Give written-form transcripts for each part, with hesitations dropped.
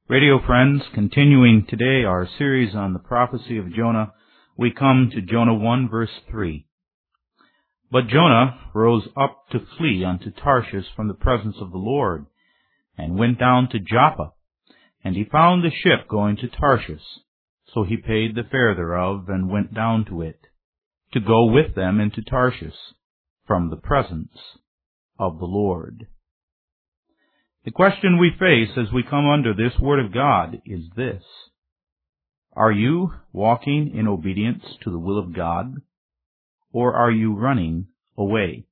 Radio friends, continuing today our series on the prophecy of Jonah, we come to Jonah 1 verse 3. But Jonah rose up to flee unto Tarshish from the presence of the Lord, and went down to Joppa, and he found the ship going to Tarshish. So he paid the fare thereof, and went down to it, to go with them into Tarshish from the presence of the Lord. The question we face as we come under this Word of God is this: are you walking in obedience to the will of God, or are you running away?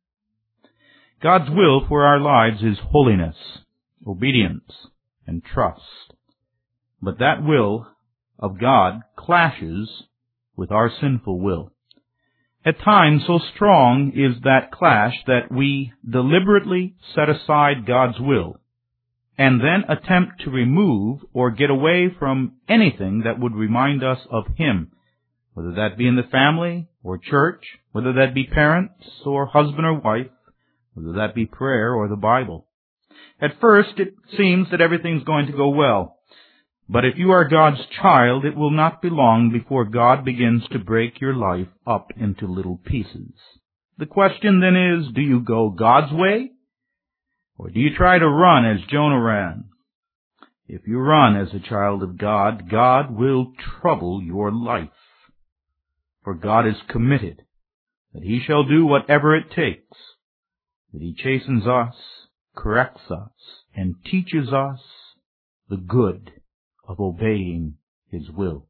God's will for our lives is holiness, obedience, and trust. But that will of God clashes with our sinful will. At times, so strong is that clash that we deliberately set aside God's will and then attempt to remove or get away from anything that would remind us of Him, whether that be in the family or church, whether that be parents or husband or wife, whether that be prayer or the Bible. At first, it seems that everything's going to go well, but if you are God's child, it will not be long before God begins to break your life up into little pieces. The question then is, do you go God's way, or do you try to run as Jonah ran? If you run as a child of God, God will trouble your life. For God is committed that He shall do whatever it takes, that He chastens us, corrects us, and teaches us the good of obeying His will.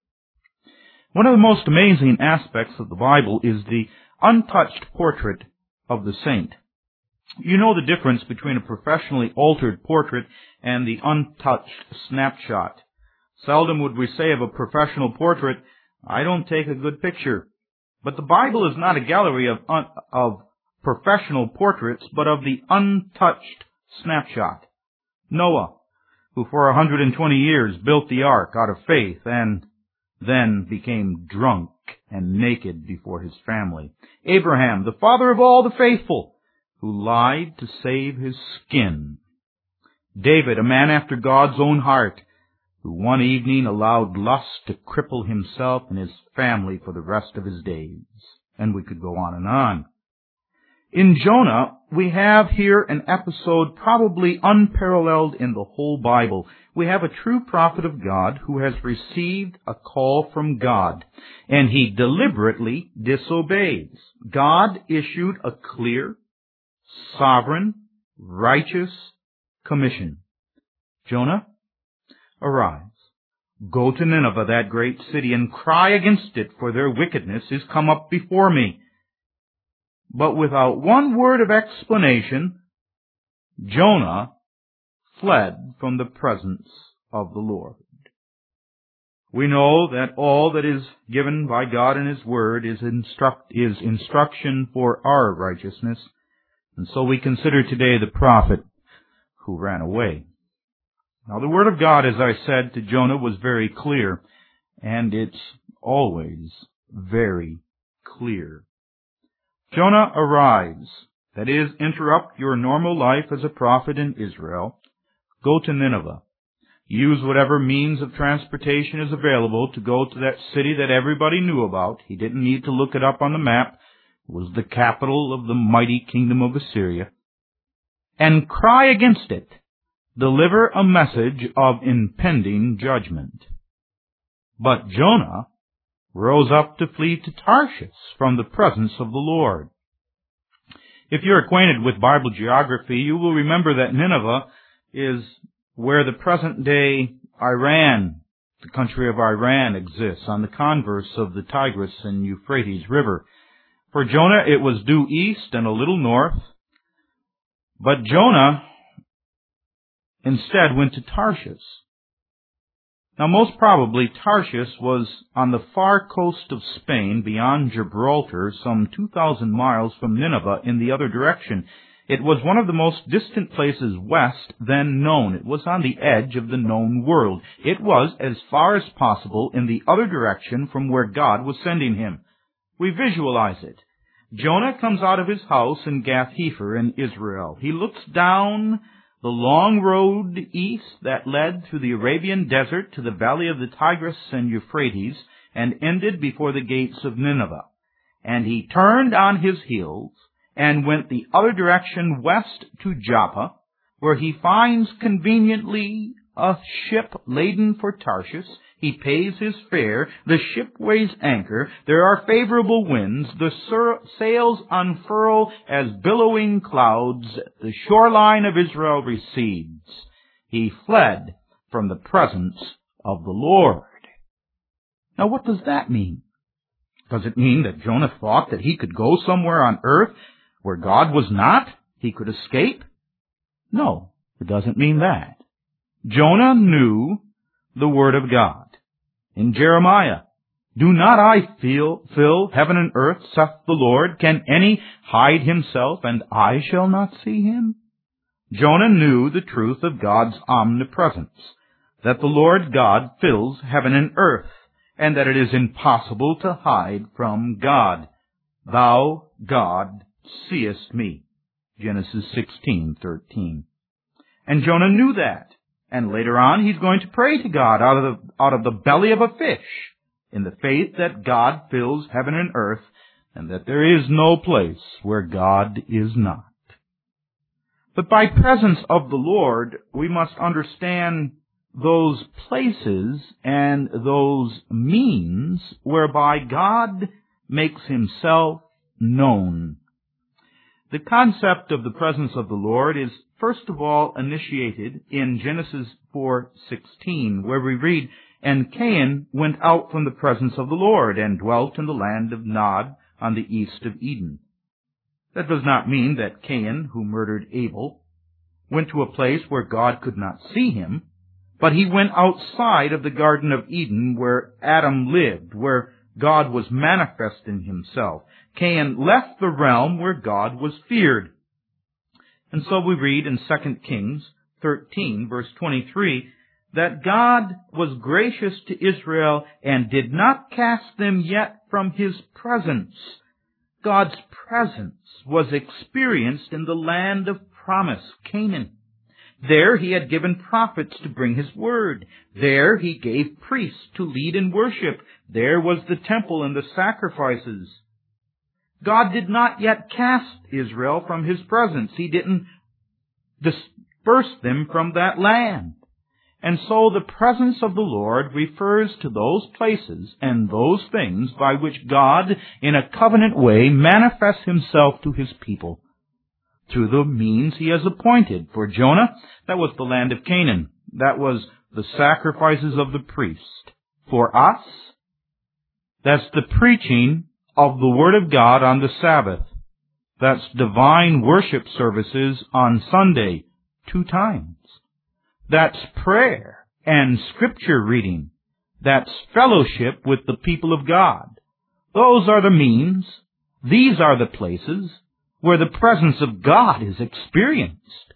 One of the most amazing aspects of the Bible is the untouched portrait of the saint. You know the difference between a professionally altered portrait and the untouched snapshot. Seldom would we say of a professional portrait, I don't take a good picture. But the Bible is not a gallery of professional portraits, but of the untouched snapshot. Noah, who for 120 years built the ark out of faith and then became drunk and naked before his family. Abraham, the father of all the faithful, who lied to save his skin. David, a man after God's own heart, who one evening allowed lust to cripple himself and his family for the rest of his days. And we could go on and on. In Jonah, we have here an episode probably unparalleled in the whole Bible. We have a true prophet of God who has received a call from God, and he deliberately disobeys. God issued a clear, sovereign, righteous commission. Jonah, arise, go to Nineveh, that great city, and cry against it, for their wickedness is come up before me. But without one word of explanation, Jonah fled from the presence of the Lord. We know that all that is given by God in His Word is instruction for our righteousness, and so we consider today the prophet who ran away. Now, the Word of God, as I said to Jonah, was very clear, and it's always very clear. Jonah, arise, that is, interrupt your normal life as a prophet in Israel. Go to Nineveh. Use whatever means of transportation is available to go to that city that everybody knew about. He didn't need to look it up on the map. It was the capital of the mighty kingdom of Assyria. And cry against it. Deliver a message of impending judgment. But Jonah rose up to flee to Tarshish from the presence of the Lord. If you're acquainted with Bible geography, you will remember that Nineveh is where the present-day Iran, the country of Iran, exists, on the converse of the Tigris and Euphrates River. For Jonah, it was due east and a little north. But Jonah instead went to Tarshish. Now, most probably, Tarshish was on the far coast of Spain, beyond Gibraltar, some 2,000 miles from Nineveh in the other direction. It was one of the most distant places west then known. It was on the edge of the known world. It was as far as possible in the other direction from where God was sending him. We visualize it. Jonah comes out of his house in Gath-Hepher in Israel. He looks down the long road east that led through the Arabian desert to the valley of the Tigris and Euphrates, and ended before the gates of Nineveh. And he turned on his heels, and went the other direction west to Joppa, where he finds conveniently a ship laden for Tarshish. He pays his fare, the ship weighs anchor, there are favorable winds, the sails unfurl as billowing clouds, the shoreline of Israel recedes. He fled from the presence of the Lord. Now what does that mean? Does it mean that Jonah thought that he could go somewhere on earth where God was not? He could escape? No, it doesn't mean that. Jonah knew the Word of God. In Jeremiah, "Do not I fill heaven and earth, saith the Lord? Can any hide himself, and I shall not see him?" Jonah knew the truth of God's omnipresence, that the Lord God fills heaven and earth, and that it is impossible to hide from God. "Thou, God, seest me." Genesis 16:13. And Jonah knew that. And later on, he's going to pray to God out of the belly of a fish, in the faith that God fills heaven and earth, and that there is no place where God is not. But by presence of the Lord, we must understand those places and those means whereby God makes himself known. The concept of the presence of the Lord is first of all initiated in Genesis 4:16, where we read, "And Cain went out from the presence of the Lord, and dwelt in the land of Nod on the east of Eden." That does not mean that Cain, who murdered Abel, went to a place where God could not see him, but he went outside of the Garden of Eden where Adam lived, where God was manifesting himself. Cain left the realm where God was feared. And so we read in 2 Kings 13, verse 23, that God was gracious to Israel and did not cast them yet from his presence. God's presence was experienced in the land of promise, Canaan. There he had given prophets to bring his word. There he gave priests to lead in worship. There was the temple and the sacrifices. God did not yet cast Israel from his presence. He didn't disperse them from that land. And so the presence of the Lord refers to those places and those things by which God, in a covenant way, manifests himself to his people through the means he has appointed. For Jonah, that was the land of Canaan. That was the sacrifices of the priest. For us, that's the preaching of the Word of God on the Sabbath. That's divine worship services on Sunday 2 times. That's prayer and scripture reading. That's fellowship with the people of God. Those are the means. These are the places where the presence of God is experienced.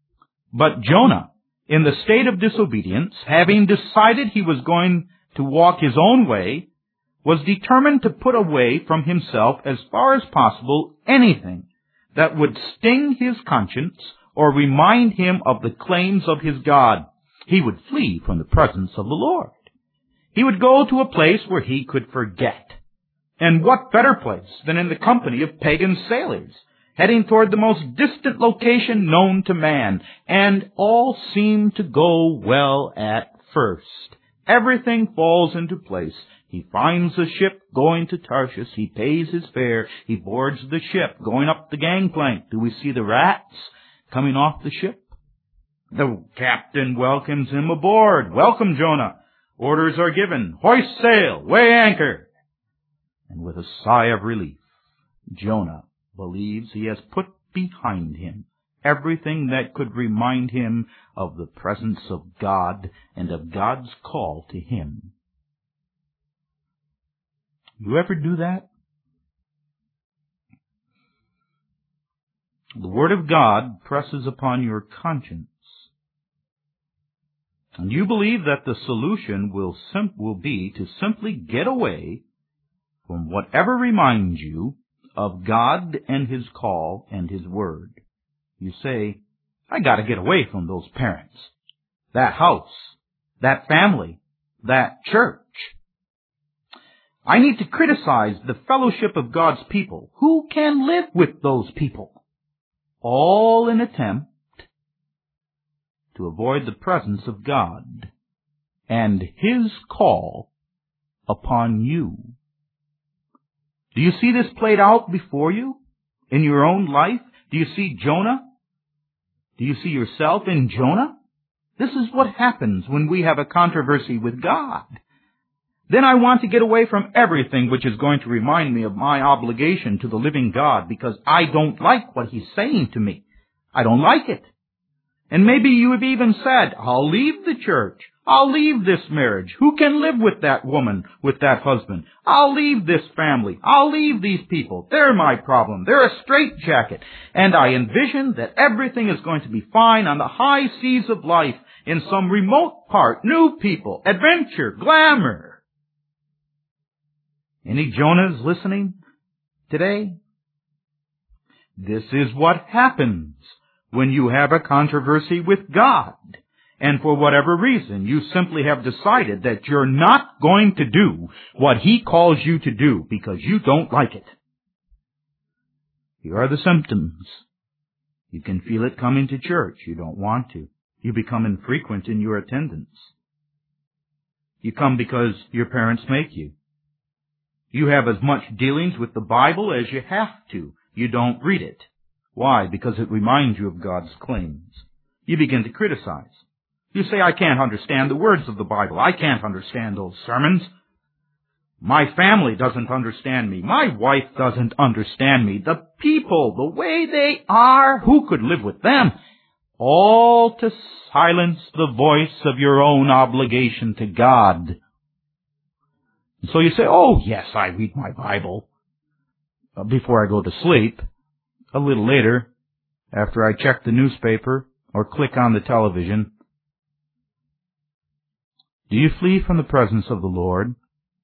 But Jonah, in the state of disobedience, having decided he was going to walk his own way, was determined to put away from himself as far as possible anything that would sting his conscience or remind him of the claims of his God. He would flee from the presence of the Lord. He would go to a place where he could forget. And what better place than in the company of pagan sailors, heading toward the most distant location known to man, and all seemed to go well at first. Everything falls into place. He finds a ship going to Tarshish. He pays his fare. He boards the ship, going up the gangplank. Do we see the rats coming off the ship? The captain welcomes him aboard. "Welcome, Jonah." Orders are given. "Hoist sail, weigh anchor." And with a sigh of relief, Jonah believes he has put behind him everything that could remind him of the presence of God and of God's call to him. You ever do that? The Word of God presses upon your conscience, and you believe that the solution will be to simply get away from whatever reminds you of God and his call and his word. You say, I got to get away from those parents, that house, that family, that church. I need to criticize the fellowship of God's people. Who can live with those people? All in attempt to avoid the presence of God and His call upon you. Do you see this played out before you in your own life? Do you see Jonah? Do you see yourself in Jonah? This is what happens when we have a controversy with God. Then I want to get away from everything which is going to remind me of my obligation to the living God, because I don't like what He's saying to me. I don't like it. And maybe you have even said, I'll leave the church. I'll leave this marriage. Who can live with that woman, with that husband? I'll leave this family. I'll leave these people. They're my problem. They're a straitjacket. And I envision that everything is going to be fine on the high seas of life in some remote part. New people, adventure, glamour. Any Jonahs listening today? This is what happens when you have a controversy with God. And for whatever reason, you simply have decided that you're not going to do what He calls you to do because you don't like it. Here are the symptoms. You can feel it coming to church. You don't want to. You become infrequent in your attendance. You come because your parents make you. You have as much dealings with the Bible as you have to. You don't read it. Why? Because it reminds you of God's claims. You begin to criticize. You say, I can't understand the words of the Bible. I can't understand those sermons. My family doesn't understand me. My wife doesn't understand me. The people, the way they are, who could live with them? All to silence the voice of your own obligation to God. So you say, oh, yes, I read my Bible before I go to sleep. A little later, after I check the newspaper or click on the television, do you flee from the presence of the Lord?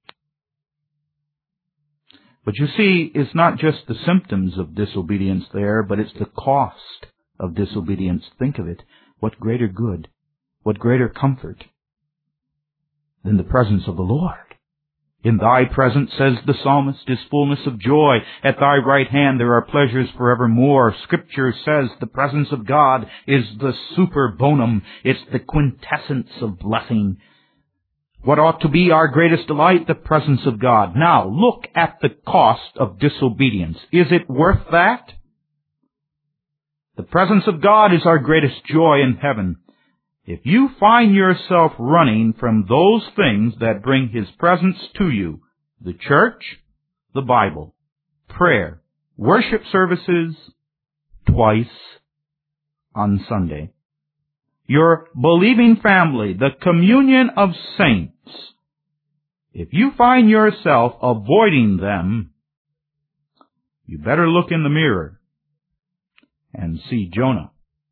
But you see, it's not just the symptoms of disobedience there, but it's the cost of disobedience. Think of it. What greater good, what greater comfort than the presence of the Lord? In Thy presence, says the psalmist, is fullness of joy. At Thy right hand there are pleasures forevermore. Scripture says the presence of God is the super bonum. It's the quintessence of blessing. What ought to be our greatest delight? The presence of God. Now, look at the cost of disobedience. Is it worth that? The presence of God is our greatest joy in heaven. If you find yourself running from those things that bring His presence to you, the church, the Bible, prayer, worship services, twice on Sunday, your believing family, the communion of saints, if you find yourself avoiding them, you better look in the mirror and see Jonah.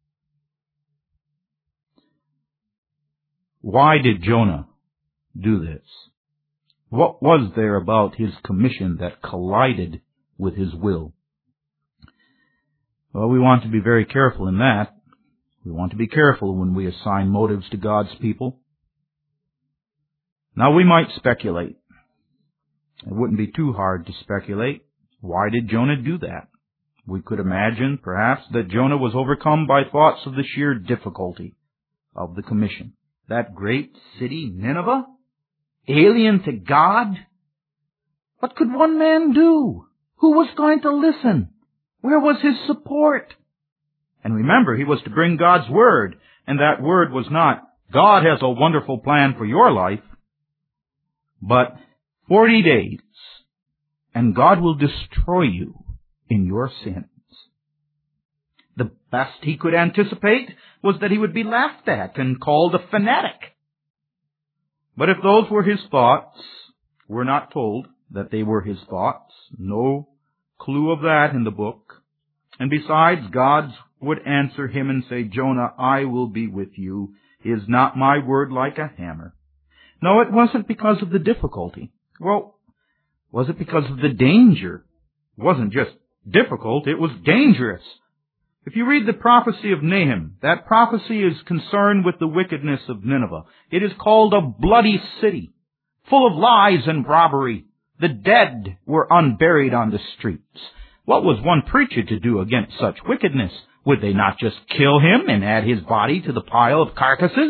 Why did Jonah do this? What was there about his commission that collided with his will? Well, we want to be very careful in that. We want to be careful when we assign motives to God's people. Now, we might speculate. It wouldn't be too hard to speculate. Why did Jonah do that? We could imagine, perhaps, that Jonah was overcome by thoughts of the sheer difficulty of the commission. That great city, Nineveh, alien to God? What could one man do? Who was going to listen? Where was his support? And remember, he was to bring God's word, and that word was not, God has a wonderful plan for your life, but 40 days, and God will destroy you in your sins. The best he could anticipate was that he would be laughed at and called a fanatic. But if those were his thoughts, we're not told that they were his thoughts. No clue of that in the book. And besides, God would answer him and say, Jonah, I will be with you. Is not my word like a hammer? No, it wasn't because of the difficulty. Well, was it because of the danger? It wasn't just difficult, it was dangerous. If you read the prophecy of Nahum, that prophecy is concerned with the wickedness of Nineveh. It is called a bloody city, full of lies and robbery. The dead were unburied on the streets. What was one preacher to do against such wickedness? Would they not just kill him and add his body to the pile of carcasses?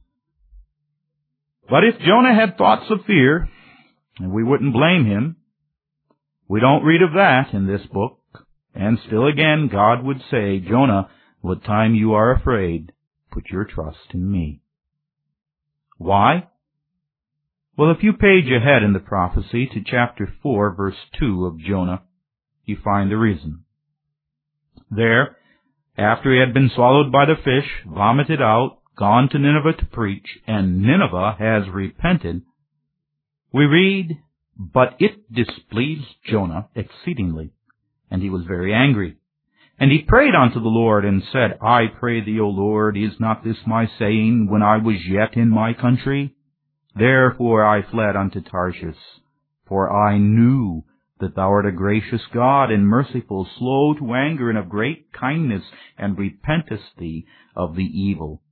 But if Jonah had thoughts of fear, and we wouldn't blame him, we don't read of that in this book. And still again, God would say, Jonah, what time you are afraid, put your trust in me. Why? Well, if you page ahead in the prophecy to chapter 4, verse 2 of Jonah, you find the reason. There, after he had been swallowed by the fish, vomited out, gone to Nineveh to preach, and Nineveh has repented, we read, but it displeased Jonah exceedingly, and he was very angry. And he prayed unto the Lord, and said, I pray thee, O Lord, is not this my saying when I was yet in my country? Therefore I fled unto Tarshish, for I knew that thou art a gracious God, and merciful, slow to anger, and of great kindness, and repentest thee of the evil.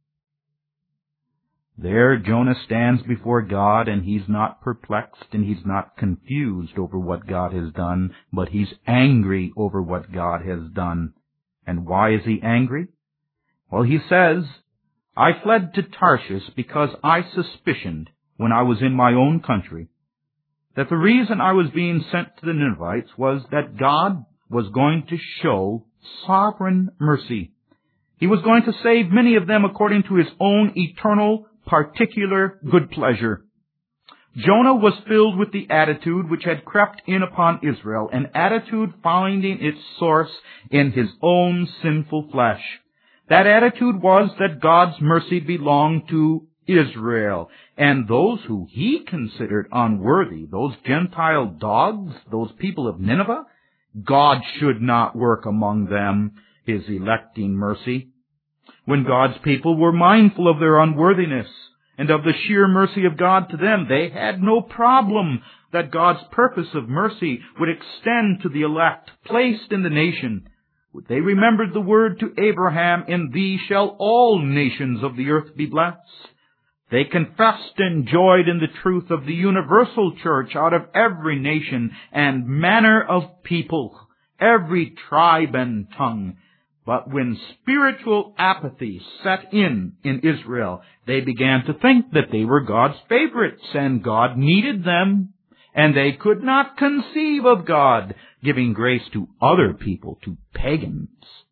There Jonah stands before God, and he's not perplexed, and he's not confused over what God has done, but he's angry over what God has done. And why is he angry? Well, he says, I fled to Tarshish because I suspicioned, when I was in my own country, that the reason I was being sent to the Ninevites was that God was going to show sovereign mercy. He was going to save many of them according to his own eternal, particular good pleasure. Jonah was filled with the attitude which had crept in upon Israel, an attitude finding its source in his own sinful flesh. That attitude was that God's mercy belonged to Israel, and those who he considered unworthy, those Gentile dogs, those people of Nineveh, God should not work among them his electing mercy. When God's people were mindful of their unworthiness and of the sheer mercy of God to them, they had no problem that God's purpose of mercy would extend to the elect placed in the nation. They remembered the word to Abraham, in thee shall all nations of the earth be blessed. They confessed and joyed in the truth of the universal church out of every nation and manner of people, every tribe and tongue. But when spiritual apathy set in Israel, they began to think that they were God's favorites and God needed them, and they could not conceive of God giving grace to other people, to pagans.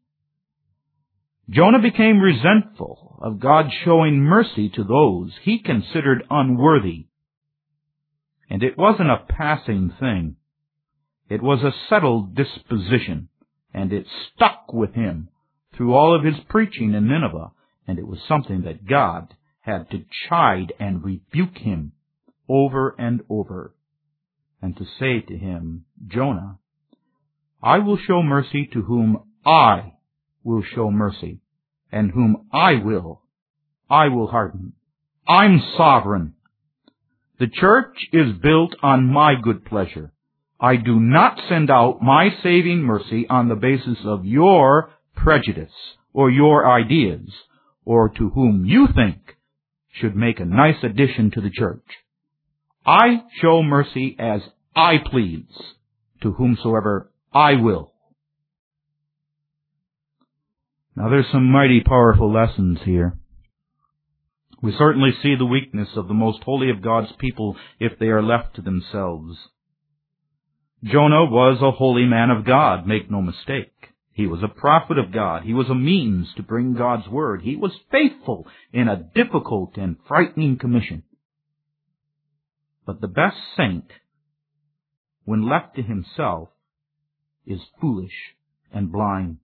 Jonah became resentful of God showing mercy to those he considered unworthy. And it wasn't a passing thing. It was a settled disposition, and it stuck with him through all of his preaching in Nineveh, and it was something that God had to chide and rebuke him over and over, and to say to him, Jonah, I will show mercy to whom I will show mercy, and whom I will harden. I'm sovereign. The church is built on my good pleasure. I do not send out my saving mercy on the basis of your prejudice or your ideas, or to whom you think should make a nice addition to the church. I show mercy as I please to whomsoever I will. Now there's some mighty powerful lessons here. We certainly see the weakness of the most holy of God's people if they are left to themselves. Jonah was a holy man of God, make no mistake. He was a prophet of God. He was a means to bring God's word. He was faithful in a difficult and frightening commission. But the best saint, when left to himself, is foolish and blind.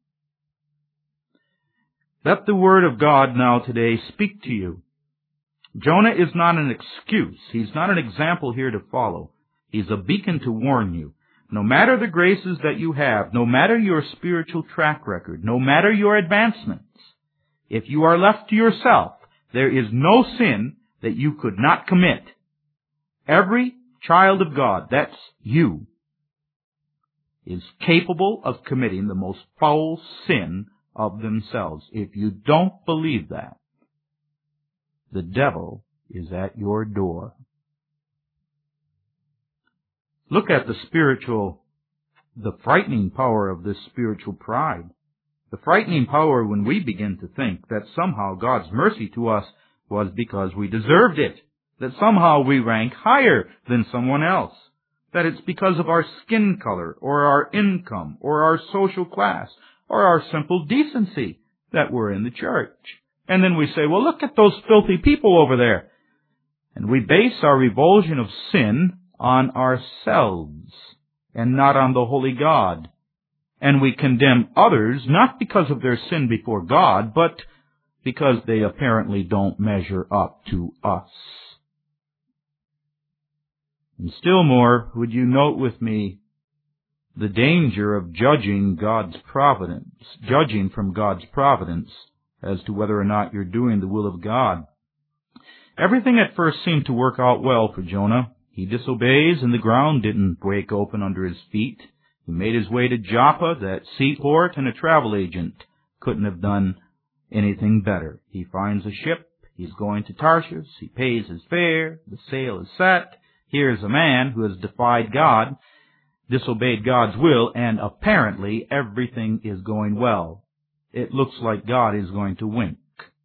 Let the word of God now today speak to you. Jonah is not an excuse. He's not an example here to follow. He's a beacon to warn you. No matter the graces that you have, no matter your spiritual track record, no matter your advancements, if you are left to yourself, there is no sin that you could not commit. Every child of God, that's you, is capable of committing the most foul sin of themselves. If you don't believe that, the devil is at your door. Look at the frightening power of this spiritual pride. The frightening power when we begin to think that somehow God's mercy to us was because we deserved it, that somehow we rank higher than someone else, that it's because of our skin color or our income or our social class or our simple decency that we're in the church. And then we say, well, look at those filthy people over there. And we base our revulsion of sin on ourselves and not on the holy God. And we condemn others not because of their sin before God, but because they apparently don't measure up to us. And still more, would you note with me the danger of judging God's providence, judging from God's providence as to whether or not you're doing the will of God. Everything at first seemed to work out well for Jonah. He disobeys, and the ground didn't break open under his feet. He made his way to Joppa, that seaport, and a travel agent couldn't have done anything better. He finds a ship. He's going to Tarshish. He pays his fare. The sail is set. Here's a man who has defied God, disobeyed God's will, and apparently everything is going well. It looks like God is going to wink.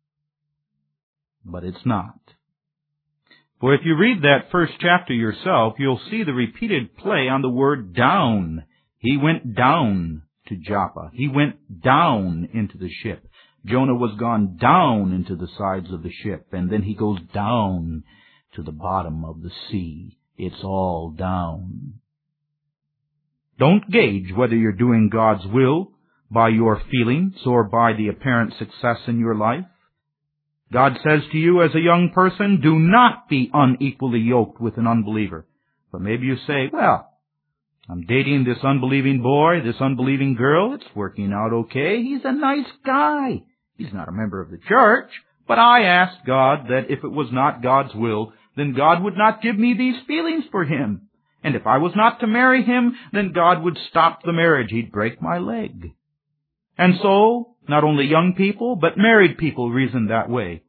But it's not. For if you read that first chapter yourself, you'll see the repeated play on the word down. He went down to Joppa. He went down into the ship. Jonah was gone down into the sides of the ship, and then he goes down to the bottom of the sea. It's all down. Don't gauge whether you're doing God's will by your feelings or by the apparent success in your life. God says to you as a young person, do not be unequally yoked with an unbeliever. But maybe you say, well, I'm dating this unbelieving boy, this unbelieving girl. It's working out okay. He's a nice guy. He's not a member of the church. But I asked God that if it was not God's will, then God would not give me these feelings for him. And if I was not to marry him, then God would stop the marriage. He'd break my leg. And so, not only young people, but married people reason that way.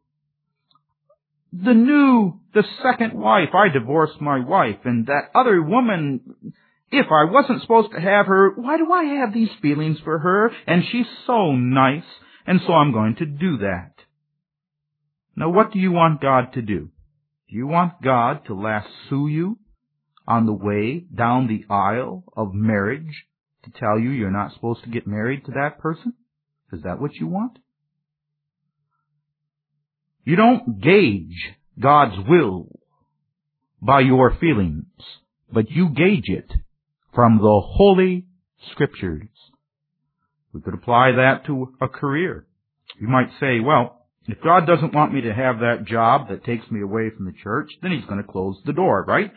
The second wife, I divorced my wife, and that other woman, if I wasn't supposed to have her, why do I have these feelings for her? And she's so nice, and so I'm going to do that. Now, what do you want God to do? Do you want God to lasso you on the way down the aisle of marriage to tell you you're not supposed to get married to that person? Is that what you want? You don't gauge God's will by your feelings, but you gauge it from the Holy Scriptures. We could apply that to a career. You might say, well, if God doesn't want me to have that job that takes me away from the church, then he's going to close the door, right?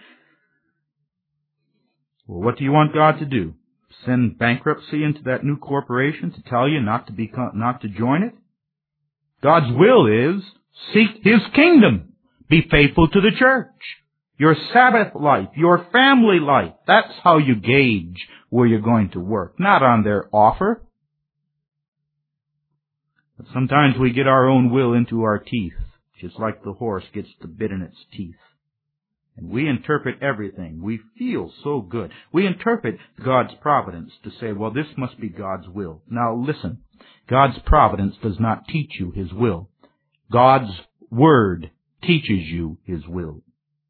Well, what do you want God to do? Send bankruptcy into that new corporation to tell you not to join it? God's will is seek his kingdom. Be faithful to the church. Your Sabbath life, your family life. That's how you gauge where you're going to work, not on their offer. But sometimes we get our own will into our teeth, just like the horse gets the bit in its teeth. And we interpret everything. We feel so good. We interpret God's providence to say, well, this must be God's will. Now listen, God's providence does not teach you his will. God's word teaches you his will.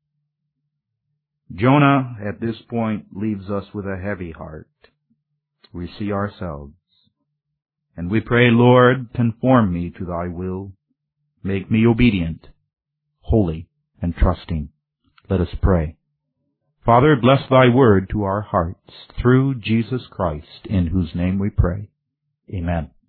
Jonah, at this point, leaves us with a heavy heart. We see ourselves. And we pray, Lord, conform me to thy will. Make me obedient, holy, and trusting. Let us pray. Father, bless thy word to our hearts through Jesus Christ, in whose name we pray. Amen.